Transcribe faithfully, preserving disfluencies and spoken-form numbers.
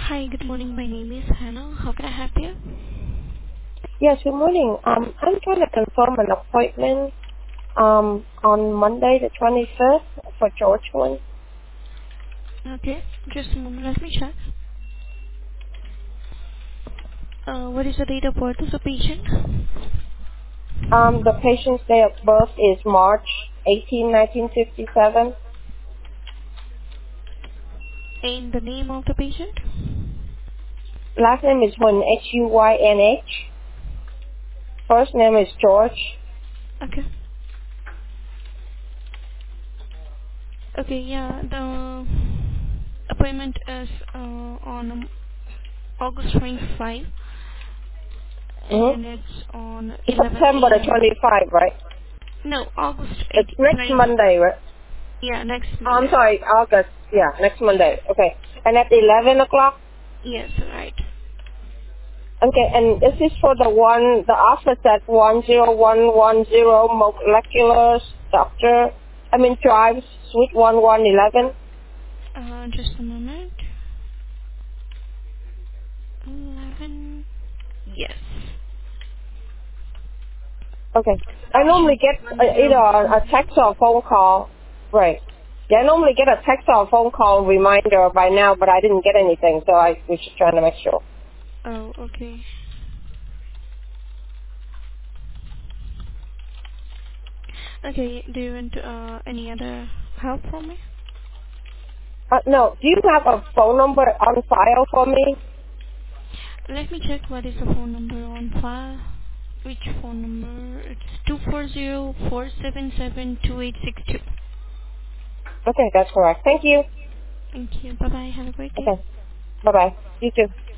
Hi, good morning. My name is Hannah. How can I help you? Yes, good morning. Um, I'm trying to confirm an appointment um, on Monday the twenty-fifth for George one. Okay, just a moment. Let me check. Uh, what is the date of birth of the patient? Um, the patient's day of birth is March eighteenth, nineteen fifty-seven. And the name of the patient? Last name is Huynh, H U Y N H. First name is George. Okay. Okay, yeah, the appointment is uh, on um, August twenty-fifth, Mm-hmm. and it's on eleven September the a m twenty-fifth, right? No, August It's eighteenth, next twenty. Monday, right? Yeah, next Oh, I'm Monday. sorry, August. Yeah, next Monday. Okay. And at eleven o'clock? Yes, right. Okay, and this is for the one, the office at one zero one one zero Molecular Doctor, I mean Drive, Suite one one eleven. Uh, just a moment. eleven. Yes. Okay. I normally Patient get uh, either a a one zero one zero. text or a phone call. Right. Yeah, I normally get a text or a phone call reminder by now, but I didn't get anything, so I was just trying to make sure. Oh, okay. Okay, do you want uh, any other help from me? Uh, no, do you have a phone number on file for me? Let me check what is the phone number on file. Which phone number? It's two four zero four seven seven two eight six two. Okay, that's correct. Thank you. Thank you. Bye bye. Have a great day. Okay. Bye-bye. You too.